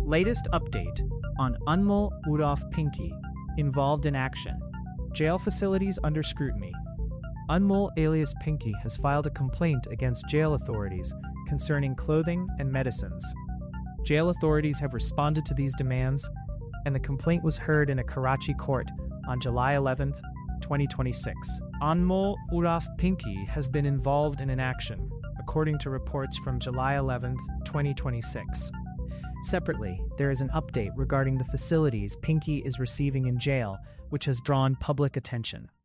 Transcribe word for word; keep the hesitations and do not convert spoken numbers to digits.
Latest update on Anmol Uraf Pinky, involved in action. Jail facilities under scrutiny. Anmol alias Pinky has filed a complaint against jail authorities concerning clothing and medicines. Jail authorities have responded to these demands, and the complaint was heard in a Karachi court on July eleventh, twenty twenty-six. Anmol Uraf Pinky has been involved in an action, according to reports from July eleventh, twenty twenty-six. Separately, there is an update regarding the facilities Pinky is receiving in jail, which has drawn public attention.